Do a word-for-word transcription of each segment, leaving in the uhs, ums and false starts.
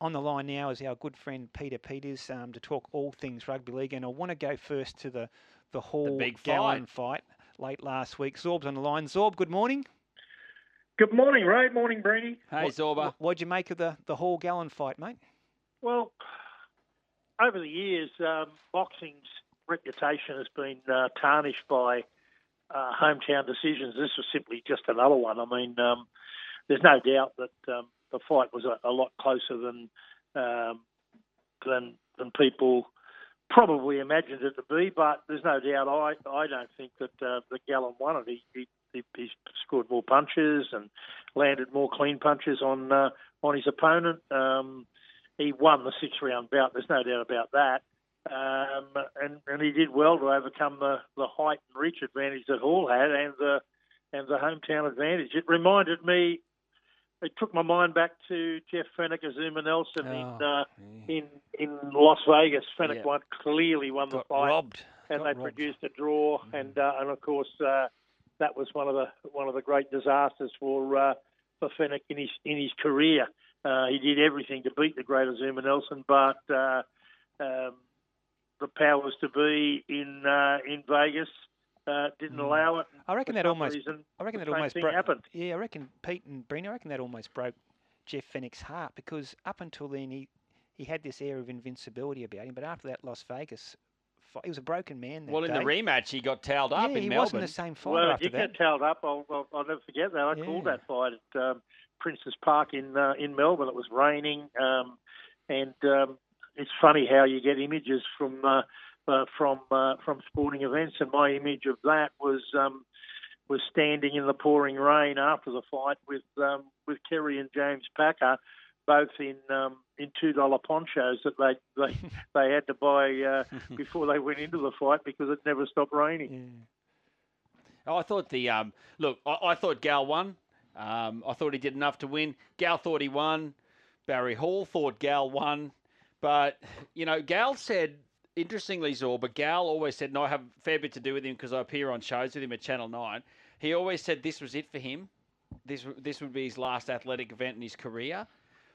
on the line now is our good friend Peter Peters um, to talk all things rugby league. And I want to go first to the, the Hall big Gallen fight late last week. Zorb's on the line. Zorb, good morning. Good morning, Ray. Morning, Brady. Hey, Zorba. What, what'd you make of the, the Hall Gallen fight, mate? Well, over the years, um, boxing's reputation has been uh, tarnished by uh, hometown decisions. This was simply just another one. I mean, um, there's no doubt that um, the fight was a, a lot closer than um, than than people probably imagined it to be. But there's no doubt. I I don't think that uh, that Gallen won it. He, he he he scored more punches and landed more clean punches on uh, on his opponent. Um, he won the six round bout. There's no doubt about that. Um, and, and he did well to overcome the, the height and reach advantage that Hall had and the and the hometown advantage. It reminded me. It took my mind back to Jeff Fenech, Azuma Nelson Oh, in uh, yeah. in in Las Vegas. Fenech Yeah. won clearly won the Got fight, robbed. and Got they robbed. produced a draw. Mm. And uh, and of course uh, that was one of the one of the great disasters for uh, for Fenech in his in his career. Uh, he did everything to beat the great Azuma Nelson, but uh, um, the powers to be in uh, in Vegas uh, didn't Mm. allow it. I reckon For that some almost. reason, I reckon the that same almost thing broke. happened. Yeah, I reckon Pete and Breen. I reckon that almost broke Jeff Fenech's heart because up until then he, he had this air of invincibility about him, but after that Las Vegas, fight, he was a broken man. That Well, in the day. rematch, he got towed up yeah, in he Melbourne. wasn't the same fighter Well, after you that. get tailed up. I'll, I'll, I'll never forget that. I Yeah. called that fight at um, Princess Park in uh, in Melbourne. It was raining, um, and um, it's funny how you get images from uh, uh, from uh, from sporting events. And my image of that was um, was standing in the pouring rain after the fight with um, with Kerry and James Packer, both in um, in two dollar ponchos that they they, they had to buy uh, before they went into the fight because it never stopped raining. Yeah. Oh, I thought the um, look. I, I thought Gal won. Um, I thought he did enough to win. Gal thought he won. Barry Hall thought Gal won, but you know, Gal said interestingly, Zor, but Gal always said, and I have a fair bit to do with him because I appear on shows with him at Channel Nine. He always said this was it for him. This this would be his last athletic event in his career.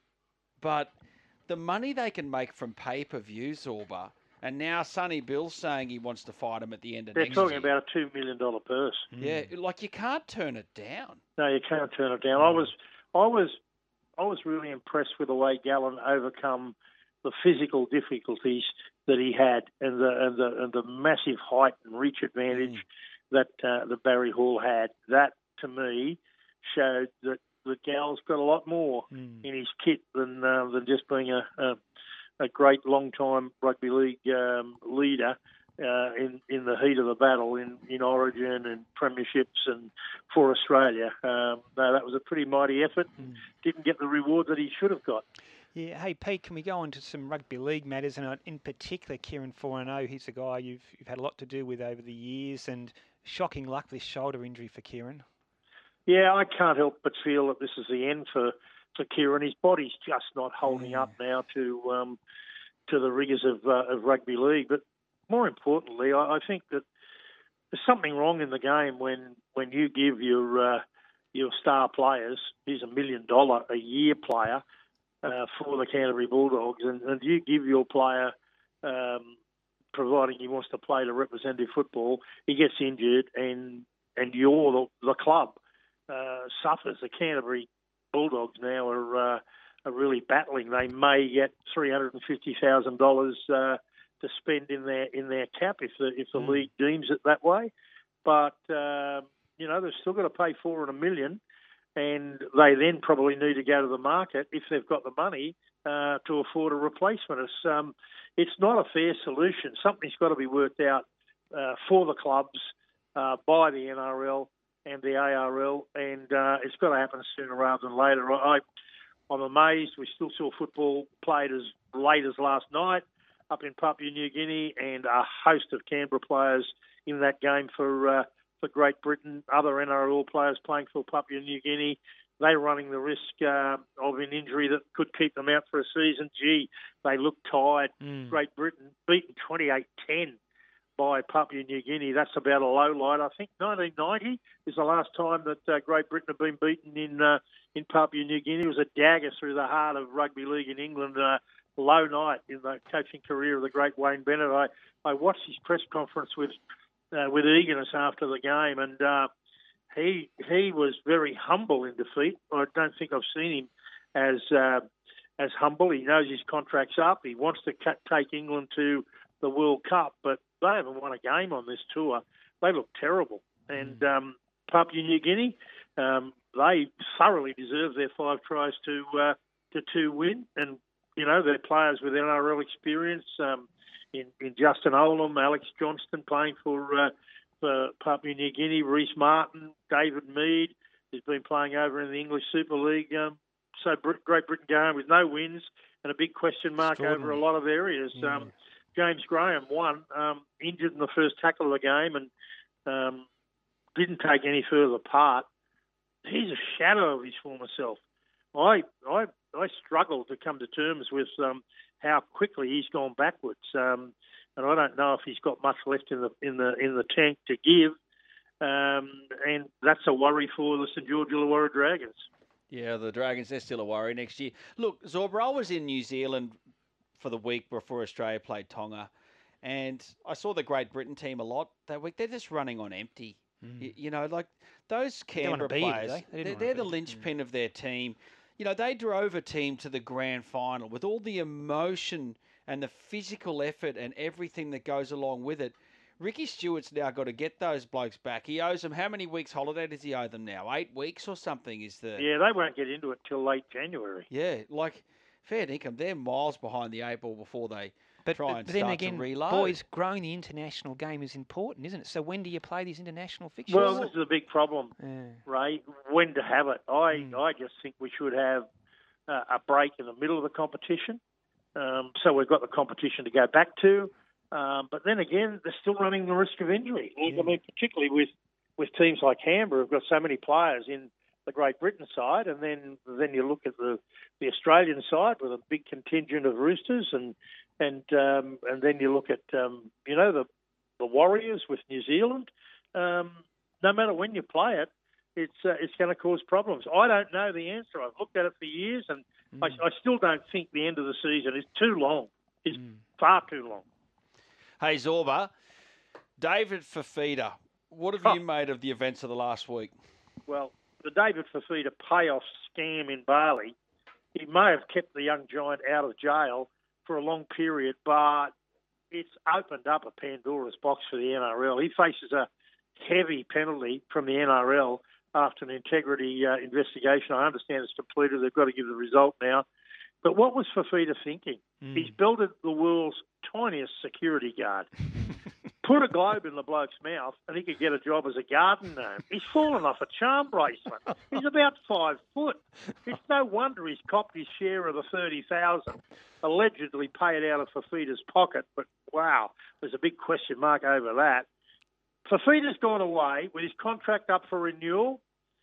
But the money they can make from pay per view, Zorba. And now Sonny Bill's saying he wants to fight him at the end of They're next talking year. about a two million dollar purse. Yeah, like you can't turn it down. No, you can't turn it down. I was, I was, I was really impressed with the way Gallen overcome the physical difficulties that he had and the and the and the massive height and reach advantage Mm. that uh, that Barry Hall had. That to me showed that the Gal's got a lot more Mm. in his kit than uh, than just being a, a a great long-time rugby league um, leader uh, in in the heat of the battle in, in Origin and Premierships and for Australia. Um, no, that was a pretty mighty effort. Mm. Didn't get the reward that he should have got. Yeah. Hey, Pete, can we go on to some rugby league matters? And uh, in particular, Kieran Foran. I know he's a guy you've you've had a lot to do with over the years, and shocking luck this shoulder injury for Kieran. Yeah, I can't help but feel that this is the end for, for Kieran. His body's just not holding Yeah. up now to um, to the rigours of uh, of rugby league. But more importantly, I, I think that there's something wrong in the game when, when you give your uh, your star players, he's a million dollar a year player uh, for the Canterbury Bulldogs, and, and you give your player, um, providing he wants to play the representative football, he gets injured, and and you're the, the club. Uh, suffers. The Canterbury Bulldogs now are uh, are really battling. They may get three hundred and fifty thousand uh, dollars to spend in their in their cap if the if the Mm. league deems it that way. But uh, you know they've still got to pay four and a million, and they then probably need to go to the market if they've got the money uh, to afford a replacement. It's um, it's not a fair solution. Something's got to be worked out uh, for the clubs uh, by the N R L and the A R L, and uh, it's got to happen sooner rather than later. I, I'm amazed we still saw football played as late as last night up in Papua New Guinea, and a host of Canberra players in that game for uh, for Great Britain, other N R L players playing for Papua New Guinea. They're running the risk uh, of an injury that could keep them out for a season. Gee, they look tired. Mm. Great Britain beaten twenty-eight ten by Papua New Guinea. That's about a low light. I think nineteen ninety is the last time that uh, Great Britain have been beaten in uh, in Papua New Guinea. It was a dagger through the heart of rugby league in England. Uh, low night in the coaching career of the great Wayne Bennett. I, I watched his press conference with uh, with eagerness after the game, and uh, he he was very humble in defeat. I don't think I've seen him as uh, as humble. He knows his contract's up. He wants to cut, take England to the World Cup, but they haven't won a game on this tour. They look terrible. And um, Papua New Guinea, um, they thoroughly deserve their five tries to uh, to two win. And you know, they're players with N R L experience. Um, in, in Justin Olam, Alex Johnston playing for uh, for Papua New Guinea, Reece Martin, David Mead, who's been playing over in the English Super League. Um, so Brit- Great Britain going with no wins and a big question mark over a lot of areas. Yeah. Um, James Graham won, um, injured in the first tackle of the game and um, didn't take any further part. He's a shadow of his former self. I I I struggle to come to terms with um, how quickly he's gone backwards, um, and I don't know if he's got much left in the in the in the tank to give, um, and that's a worry for the St George Illawarra Dragons. Yeah, the Dragons, they're still a worry next year. Look, Zorba, I was in New Zealand for the week before Australia played Tonga, and I saw the Great Britain team a lot that week. They're just running on empty. Mm. You, you know, like those Canberra be here, players, did they? They they're, didn't they're wanna the be. linchpin of their team. You know, they drove a team to the grand final with all the emotion and the physical effort and everything that goes along with it. Ricky Stewart's now got to get those blokes back. He owes them, how many weeks holiday does he owe them now? Eight weeks or something is the... Yeah, they won't get into it till late January. Yeah, like, fair dinkum, they're miles behind the eight ball before they But, try but, and but then start again, to reload. boys, growing the international game is important, isn't it? So when do you play these international fixtures? Well, this is a big problem, yeah. Ray. When to have it? I Mm. I just think we should have uh, a break in the middle of the competition, um, so we've got the competition to go back to. Um, but then again, they're still running the risk of injury. Yeah. I mean, particularly with, with teams like Canberra, who've got so many players in the Great Britain side, and then then you look at the, the Australian side with a big contingent of Roosters, and and um, and then you look at um, you know the the Warriors with New Zealand. Um, no matter when you play it, it's uh, it's going to cause problems. I don't know the answer. I've looked at it for years, and Mm. I, I still don't think the end of the season is too long. It's Mm. far too long. Hey, Zorba, David Fafita, what have Huh. you made of the events of the last week? Well, the David Fafita payoff scam in Bali, he may have kept the young giant out of jail for a long period, but it's opened up a Pandora's box for the N R L. He faces a heavy penalty from the N R L after an integrity uh, investigation. I understand it's completed. They've got to give the result now. But what was Fafita thinking? Mm. He's belted the world's tiniest security guard. Put a globe in the bloke's mouth and he could get a job as a garden gnome. He's fallen off a charm bracelet. He's about five foot. It's no wonder he's copped his share of the thirty thousand, allegedly paid out of Fafita's pocket. But wow, there's a big question mark over that. Fafita's gone away with his contract up for renewal.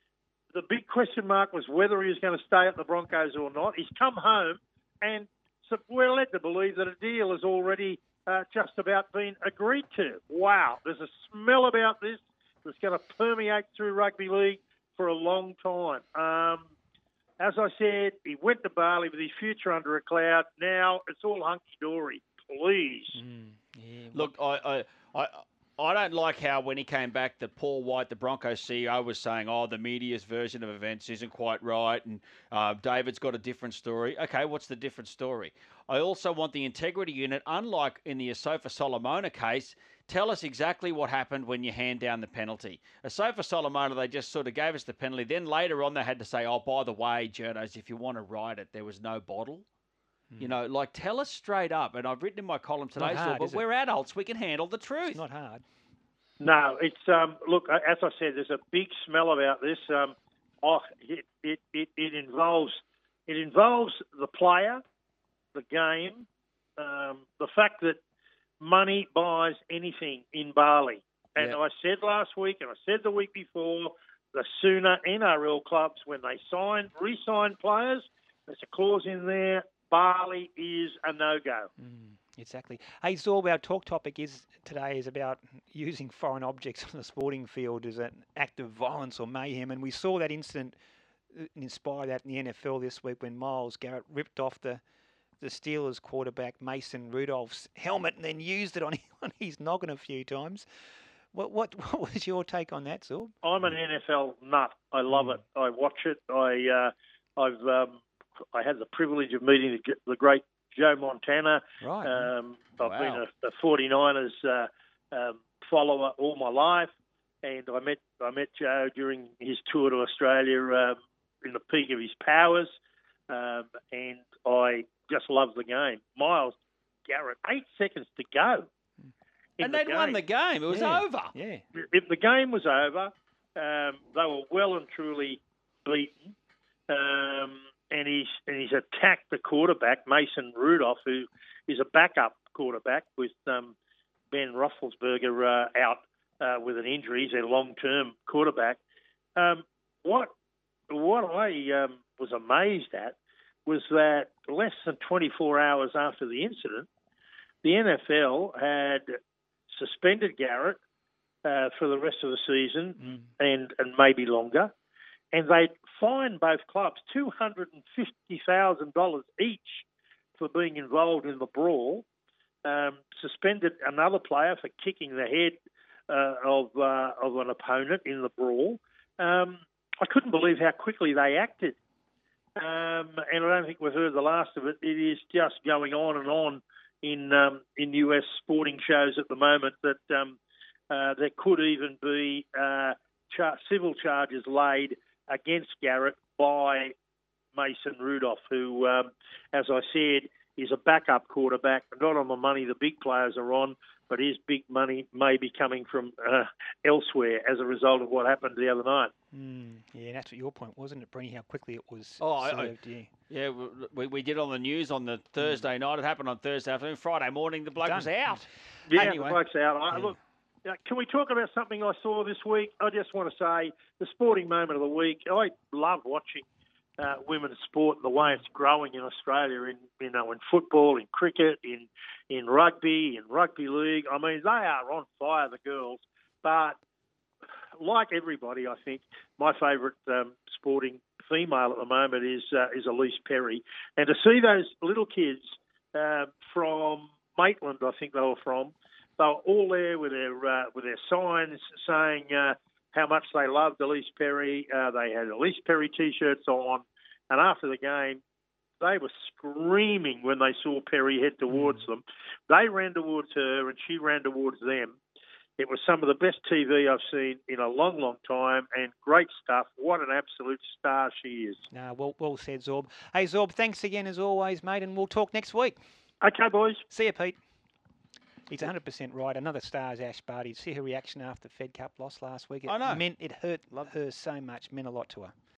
The big question mark was whether he was going to stay at the Broncos or not. He's come home, and so we're led to believe that a deal has already uh, just about been agreed to. Wow, there's a smell about this that's going to permeate through rugby league for a long time. Um, as I said, he went to Bali with his future under a cloud. Now it's all hunky-dory. Please. Mm. Yeah. Look, I, I, I, I don't like how when he came back that Paul White, the Broncos C E O, was saying, oh, the media's version of events isn't quite right and uh, David's got a different story. Okay, what's the different story? I also want the integrity unit, unlike in the Asofa Solomona case, tell us exactly what happened when you hand down the penalty. Asofa Solomona, they just sort of gave us the penalty. Then later on they had to say, oh, by the way, journos, if you want to write it, there was no bottle. You know, like, tell us straight up. And I've written in my column today, not hard, but is it? we're adults. We can handle the truth. It's not hard. No, it's um, look. As I said, there's a big smell about this. Um, oh, it, it, it, it involves it involves the player, the game, um, the fact that money buys anything in Bali. And Yeah. I said last week, and I said the week before, the sooner N R L clubs, when they sign, re-sign players, there's a clause in there. Bali is a no-go. Mm. Exactly. Hey, Zorb, our talk topic is today is about using foreign objects on the sporting field as an act of violence or mayhem, and we saw that incident uh, inspire that in the N F L this week when Myles Garrett ripped off the the Steelers quarterback Mason Rudolph's helmet and then used it on on his noggin a few times. What what what was your take on that, Zorb? I'm an N F L nut. I love Mm. it. I watch it. I uh, I've um, I had the privilege of meeting the, the great Joe Montana. Right. Um, I've Wow. been a, a 49ers uh, um, follower all my life, and I met I met Joe during his tour to Australia um, in the peak of his powers, um, and I just love the game. Miles Garrett, eight seconds to go. in And the they'd won game. the game. It was Yeah. over. Yeah. If the game was over, um, they were well and truly beaten. Um, and he's and he's attacked the quarterback, Mason Rudolph, who is a backup quarterback with um, Ben Roethlisberger uh, out uh, with an injury. He's a long-term quarterback. Um, what what I um, was amazed at was that less than twenty-four hours after the incident, the N F L had suspended Garrett uh, for the rest of the season Mm. and, and maybe longer. And they fined both clubs two hundred fifty thousand dollars each for being involved in the brawl, um, suspended another player for kicking the head uh, of, uh, of an opponent in the brawl. Um, I couldn't believe how quickly they acted. Um, and I don't think we've heard the last of it. It is just going on and on in um, in U S sporting shows at the moment that um, uh, there could even be uh, char- civil charges laid against Garrett by Mason Rudolph, who, um, as I said, is a backup quarterback, not on the money the big players are on, but his big money may be coming from uh, elsewhere as a result of what happened the other night. Mm. Yeah, that's what your point, wasn't it, Brenny? How quickly it was Oh, I- I- served. yeah. Yeah, w- we, we did on the news on the Thursday night. It happened on Thursday afternoon. Friday morning, the bloke Done. was out. Yeah, Anyway. the bloke's out. I, Yeah. Look, uh, can we talk about something I saw this week? I just want to say the sporting moment of the week. I love watching uh, women's sport and the way it's growing in Australia. In you know, in football, in cricket, in in rugby, in rugby league. I mean, they are on fire, the girls. But like everybody, I think my favourite um, sporting female at the moment is uh, is Elise Perry, and to see those little kids uh, from Maitland, I think they were from. They were all there with their uh, with their signs saying uh, how much they loved Elise Perry. Uh, they had Elise Perry T-shirts on, and after the game, they were screaming when they saw Perry head towards them. They ran towards her, and she ran towards them. It was some of the best T V I've seen in a long, long time, and great stuff. What an absolute star she is. No, well, well said, Zorb. Hey, Zorb, thanks again as always, mate, and we'll talk next week. Okay, boys. See you, Pete. He's one hundred percent right. Another star's Ash Barty. See her reaction after the Fed Cup loss last week. It I know. meant it hurt her so much, meant a lot to her.